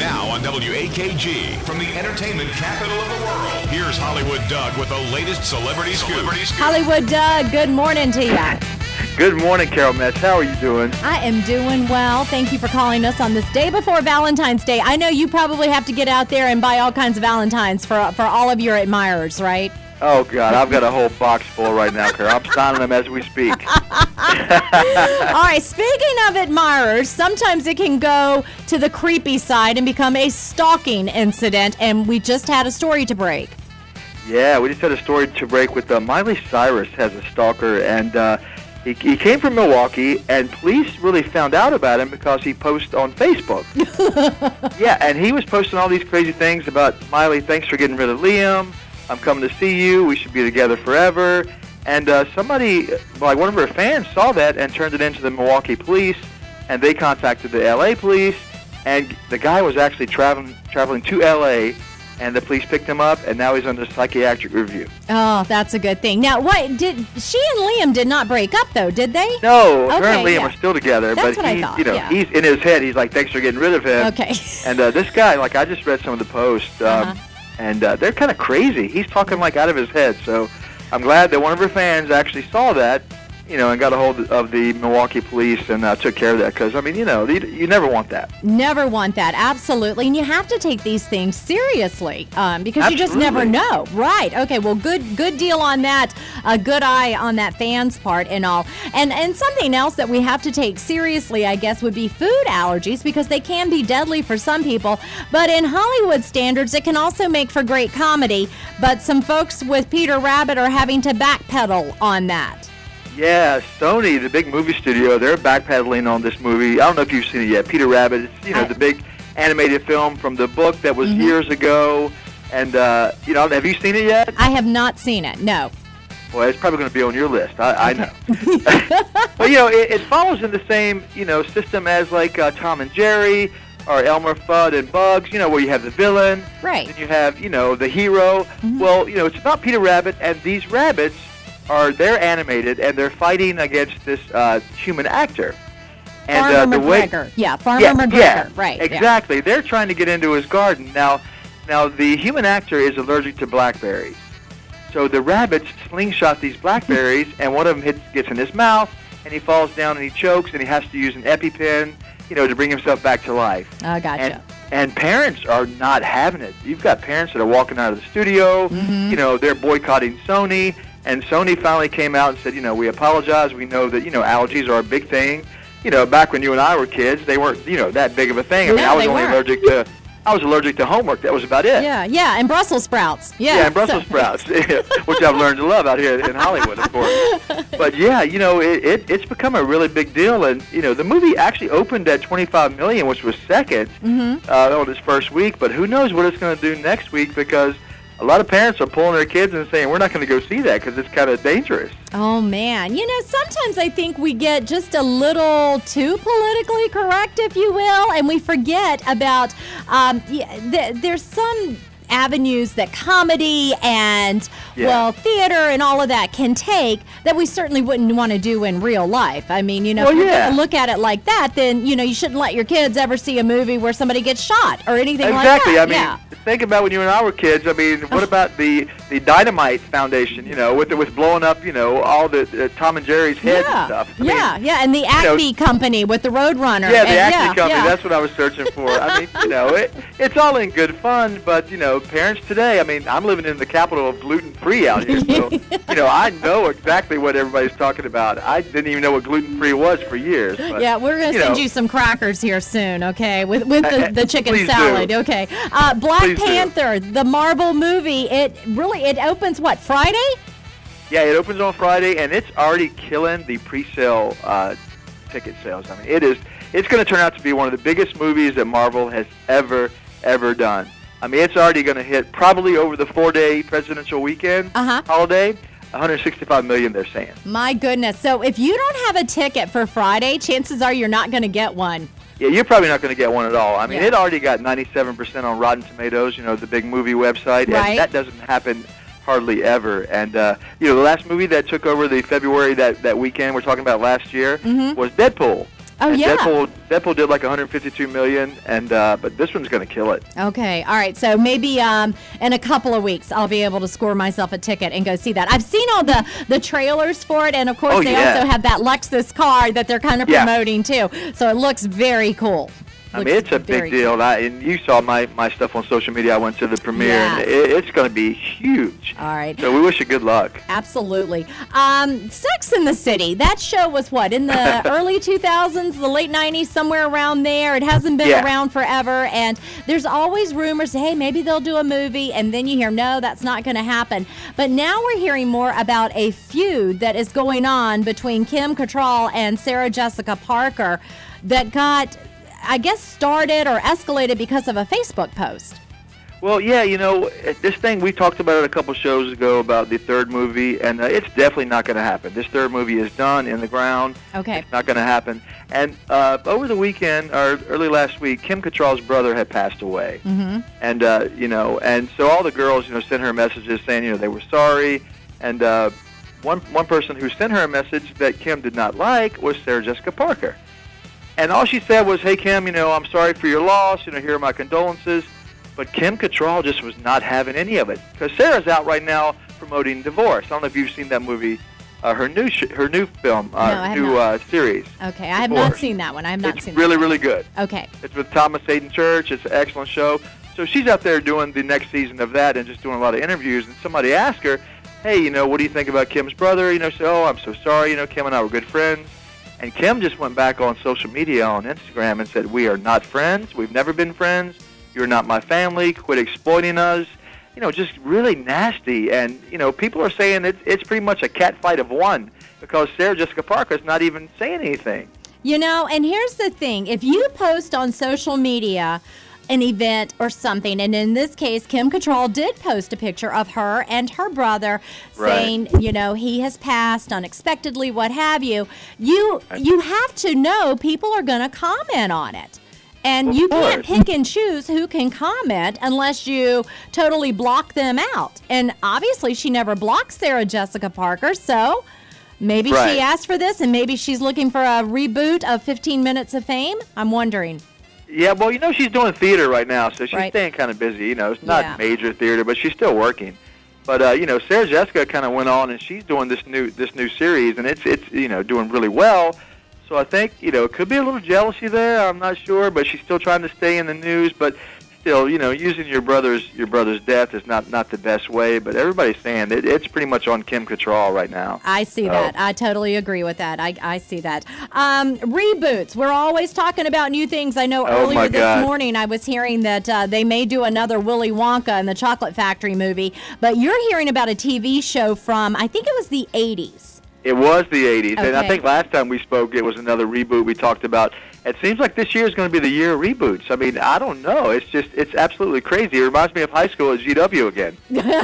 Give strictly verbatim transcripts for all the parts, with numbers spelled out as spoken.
Now on W A K G, from the entertainment capital of the world, here's Hollywood Doug with the latest celebrity scoop. Celebrity scoop. Hollywood Doug, good morning to you. Good morning, Carol Metz. How are you doing? I am doing well. Thank you for calling us on this day before Valentine's Day. I know you probably have to get out there and buy all kinds of Valentines for for all of your admirers, right? Oh, God, I've got a whole box full right now, Carol. I'm signing them as we speak. All right, speaking of admirers, sometimes it can go to the creepy side and become a stalking incident, and we just had a story to break. Yeah, we just had a story to break with uh, Miley Cyrus has a stalker, and uh, he, he came from Milwaukee, and police really found out about him because he posts on Facebook. Yeah, and he was posting all these crazy things about, Miley, thanks for getting rid of Liam. I'm coming to see you. We should be together forever. And uh, somebody, like one of her fans, saw that and turned it into the Milwaukee police, and they contacted the L A police. And the guy was actually traveling traveling to L A, and the police picked him up, and now he's under psychiatric review. Oh, that's a good thing. Now, what did she and Liam did not break up though, did they? No, okay, her and Liam yeah. are still together. That's but what he, I thought, you know, yeah. he's in his head. He's like, thanks for getting rid of him. Okay. And uh, this guy, like I just read some of the posts. Um, Uh-huh. And uh, they're kind of crazy. He's talking like out of his head. So I'm glad that one of her fans actually saw that, you know, and got a hold of the Milwaukee police and uh, took care of that. Because, I mean, you know, you, you never want that. Never want that. Absolutely. And you have to take these things seriously um, because Absolutely. you just never know. Right. Okay. Well, good good deal on that. A good eye on that fan's part and all. And, and something else that we have to take seriously, I guess, would be food allergies because they can be deadly for some people. But in Hollywood standards, it can also make for great comedy. But some folks with Peter Rabbit are having to backpedal on that. Yeah, Sony, the big movie studio, they're backpedaling on this movie. I don't know if you've seen it yet. Peter Rabbit, it's, you know, I, the big animated film from the book that was mm-hmm. years ago. And, uh, you know, have you seen it yet? I have not seen it, no. Well, it's probably going to be on your list. I, okay. I know. But, you know, it, it follows in the same, you know, system as, like, uh, Tom and Jerry or Elmer Fudd and Bugs, you know, where you have the villain. Right. And you have, you know, the hero. Mm-hmm. Well, you know, it's about Peter Rabbit, and these rabbits are, they're animated, and they're fighting against this uh, human actor. And, Farmer uh, the McGregor. way, yeah, Farmer yeah, McGregor. Yeah, right. Exactly. Yeah. They're trying to get into his garden. Now, now, the human actor is allergic to blackberries. So the rabbits slingshot these blackberries, and one of them hits, gets in his mouth, and he falls down and he chokes, and he has to use an EpiPen, you know, to bring himself back to life. Oh, gotcha. And, and parents are not having it. You've got parents that are walking out of the studio. Mm-hmm. You know, they're boycotting Sony. And Sony finally came out and said, you know, we apologize. We know that, you know, allergies are a big thing. You know, back when you and I were kids, they weren't, you know, that big of a thing. I mean, no, I was they only weren't. allergic to, I was allergic to homework. That was about it. Yeah, yeah, and Brussels sprouts. Yeah, Yeah, and Brussels so. sprouts, which I've learned to love out here in Hollywood, of course. But yeah, you know, it, it it's become a really big deal, and you know, the movie actually opened at twenty-five million dollars, which was second Mm-hmm. uh, on its first week. But who knows what it's going to do next week? Because a lot of parents are pulling their kids and saying, we're not going to go see that because it's kind of dangerous. Oh, man. You know, sometimes I think we get just a little too politically correct, if you will, and we forget about, um, yeah, th- there's some avenues that comedy and, Yeah. well, theater and all of that can take that we certainly wouldn't want to do in real life. I mean, you know, Well, if you're yeah. going to look at it like that, then, you know, you shouldn't let your kids ever see a movie where somebody gets shot or anything Exactly. like that. I mean, yeah. think about when you and I were kids. I mean, what about the the Dynamite Foundation? You know, with the, with blowing up, you know, all the uh, Tom and Jerry's heads yeah. and stuff. I yeah, mean, yeah, and the know, Acme Company with the Roadrunner. Yeah, the and, Acme yeah, Company. yeah. That's what I was searching for. I mean, you know, it, it's all in good fun, but, you know, parents today, I mean, I'm living in the capital of gluten-free out here, so, you know, I know exactly what everybody's talking about. I didn't even know what gluten-free was for years. But, yeah, we're going to you send know, you some crackers here soon, okay, with with the, the chicken Please salad, do. okay. Uh, Black Please do. Panther, the Marvel movie, it really, it opens, what, Friday? Yeah, it opens on Friday, and it's already killing the pre-sale uh, ticket sales. I mean, it is. It's going to turn out to be one of the biggest movies that Marvel has ever, ever done. I mean, it's already going to hit probably over the four-day presidential weekend Uh-huh. holiday. one hundred sixty-five million dollars, they're saying. My goodness. So if you don't have a ticket for Friday, chances are you're not going to get one. Yeah, you're probably not going to get one at all. I mean, Yeah. it already got ninety-seven percent on Rotten Tomatoes, you know, the big movie website, Right. and that doesn't happen hardly ever. And, uh, you know, the last movie that took over the February, that, that weekend we're talking about last year, Mhm. was Deadpool. Oh, and yeah. Deadpool, Deadpool did like one hundred fifty-two million, and uh, but this one's going to kill it. Okay, all right. So maybe um, in a couple of weeks, I'll be able to score myself a ticket and go see that. I've seen all the, the trailers for it, and of course, Oh, they yeah. also have that Lexus car that they're kind of Yeah. promoting too. So it looks very cool. I Looks mean, it's a very big deal. cool. And, I, and you saw my, my stuff on social media. I went to the premiere, Yes. and it, it's going to be huge. All right. So we wish you good luck. Absolutely. Um, Sex in the City. That show was what, in the early two thousands, the late nineties, somewhere around there. It hasn't been Yeah. around forever. And there's always rumors, hey, maybe they'll do a movie. And then you hear, no, that's not going to happen. But now we're hearing more about a feud that is going on between Kim Cattrall and Sarah Jessica Parker that got, I guess, started or escalated because of a Facebook post. Well, yeah, you know, this thing, we talked about it a couple shows ago about the third movie, and uh, it's definitely not going to happen. This third movie is done, in the ground. Okay. It's not going to happen. And uh, over the weekend, or early last week, Kim Cattrall's brother had passed away. Mm-hmm. And, uh, you know, and so all the girls, you know, sent her messages saying, you know, they were sorry. And uh, one, one person who sent her a message that Kim did not like was Sarah Jessica Parker. And all she said was, hey, Kim, you know, I'm sorry for your loss. You know, here are my condolences. But Kim Cattrall just was not having any of it. Because Sarah's out right now promoting Divorce. I don't know if you've seen that movie, uh, her new sh- her new film, uh, No, I have new not. uh, series. Okay, I have not Divorce. seen that one. I have not It's seen really, that. really good. Okay. It's with Thomas Hayden Church. It's an excellent show. So she's out there doing the next season of that and just doing a lot of interviews. And somebody asked her, hey, you know, what do you think about Kim's brother? You know, she said, oh, I'm so sorry. You know, Kim and I were good friends. And Kim just went back on social media, on Instagram, and said, we are not friends. We've never been friends. You're not my family. Quit exploiting us. You know, just really nasty. And, you know, people are saying it's, it's pretty much a cat fight of one because Sarah Jessica Parker is not even saying anything. You know, and here's the thing. If you post on social media an event or something, and in this case, Kim Cattrall did post a picture of her and her brother Right. saying, you know, he has passed unexpectedly, what have you. You, you have to know people are going to comment on it. And Of you can't course. pick and choose who can comment unless you totally block them out. And obviously, she never blocked Sarah Jessica Parker, so maybe Right. she asked for this, and maybe she's looking for a reboot of fifteen minutes of Fame. I'm wondering. Yeah, well, you know, she's doing theater right now, so she's Right. staying kind of busy. You know, it's not Yeah. major theater, but she's still working. But uh, you know, Sarah Jessica kind of went on, and she's doing this new this new series, and it's it's you know doing really well. So I think you know it could be a little jealousy there. I'm not sure, but she's still trying to stay in the news. But still, you know, using your brother's your brother's death is not not the best way. But everybody's saying it, it's pretty much on Kim Cattrall right now. I see Oh. that. I totally agree with that. I, I see that. Um, reboots. We're always talking about new things. I know Oh, earlier my this God. morning I was hearing that uh, they may do another Willy Wonka in the Chocolate Factory movie. But you're hearing about a T V show from, I think it was the eighties. It was the eighties, and I Okay. think last time we spoke, it was another reboot we talked about. It seems like this year is going to be the year of reboots. I mean, I don't know. It's just, it's absolutely crazy. It reminds me of high school at G W again.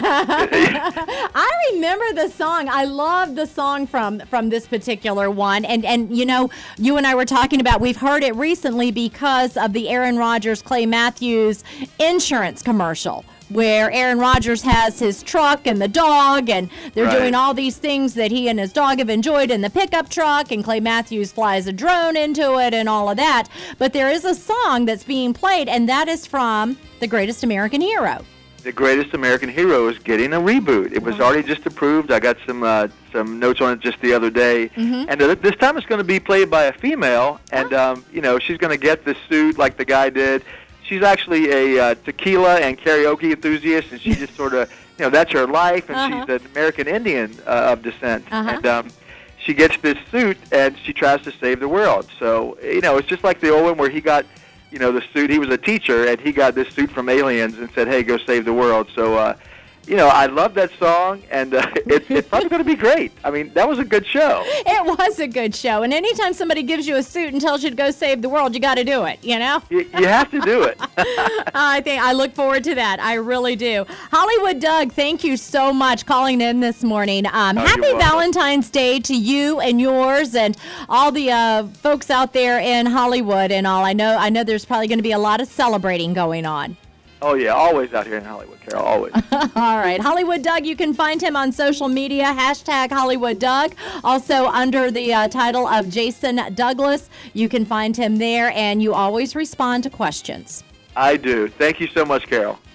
I remember the song. I love the song from from this particular one. And and you know, you and I were talking about, we've heard it recently because of the Aaron Rodgers, Clay Matthews insurance commercial, where Aaron Rodgers has his truck and the dog, and they're Right. doing all these things that he and his dog have enjoyed in the pickup truck, and Clay Matthews flies a drone into it and all of that. But there is a song that's being played, and that is from The Greatest American Hero. The Greatest American Hero is getting a reboot. It was already just approved. I got some uh, some notes on it just the other day. Mm-hmm. And uh, this time it's going to be played by a female, and um, you know she's going to get the suit like the guy did. She's actually a uh, tequila and karaoke enthusiast, and she just sort of, you know, that's her life, and Uh-huh. she's an American Indian uh, of descent. Uh-huh. And um, she gets this suit, and she tries to save the world. So, you know, it's just like the old one where he got, you know, the suit. He was a teacher, and he got this suit from aliens and said, hey, go save the world. So, uh, you know, I love that song, and uh, it, it's probably going to be great. I mean, that was a good show. It was a good show. And anytime somebody gives you a suit and tells you to go save the world, you got to do it, you know? You, you have to do it. I think I look forward to that. I really do. Hollywood Doug, thank you so much calling in this morning. Um, Oh, happy you're welcome. Valentine's Day to you and yours and all the uh, folks out there in Hollywood and all. I know I know there's probably going to be a lot of celebrating going on. Oh, yeah, always out here in Hollywood, Carol, always. All right. Hollywood Doug, you can find him on social media, hashtag Hollywood Doug. Also under the uh, title of Jason Douglas. You can find him there, and you always respond to questions. I do. Thank you so much, Carol.